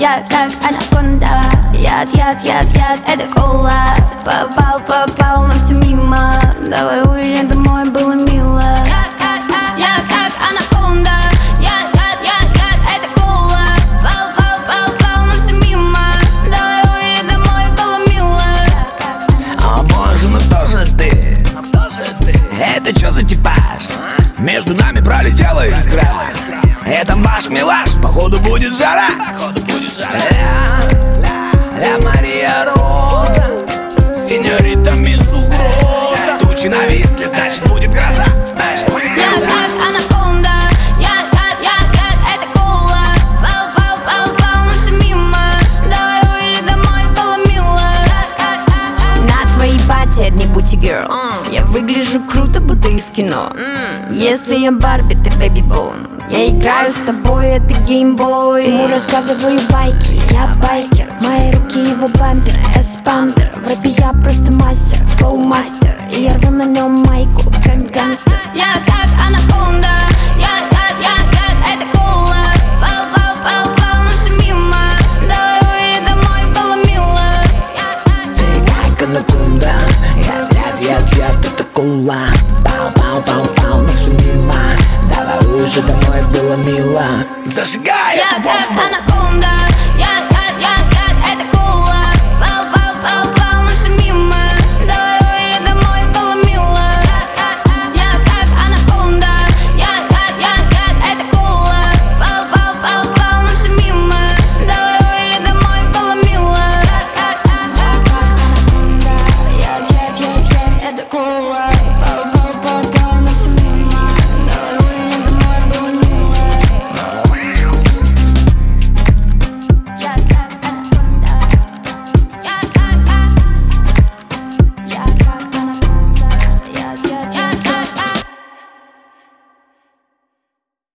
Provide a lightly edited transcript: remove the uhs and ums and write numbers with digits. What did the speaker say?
Я как анаконда. Яд, это кола. Попал на все мимо. Давай уезжай домой, было мило. Я как анаконда. Яд, это кола. Попал на все мимо. Давай уезжай домой, было мило. О боже, ну кто же ты? Это чё за типаж? Между нами пролетела искра. Это ваш милаш, походу будет жара. Ля Мария Роза, сеньорита мисс Угроза. Тучи нависли, значит будет гроза. Я как анаконда. Яд, это кола. Попал на все мимо. Давай уезжай домой, было мило. На твоей пати не будь girl. Я выгляжу круто, будто из кино. Если я Барби, ты Бэби Боун. Я играю с тобой, это геймбой. Ему рассказываю байки, я байкер. Мои руки его бампер, эспандер. В рэпе я просто мастер, флоу-мастер. И я рву на нем майку, как гангстер. Я как анаконда. Яд, это кола. Попал на все мимо. Давай уезжай домой, было мило. Ты как анаконда. Яд, это кола. Пау, на все мимо. Давай уезжай домой, было мило. Зажигай Я эту как бомбу. анаконда. Яд, это кола. Попал на все мимо. Давай уезжай домой, было мило. Я как анаконда. Яд, это кола. Попал на все мимо. Давай уезжай домой, было мило. Яд, это кола.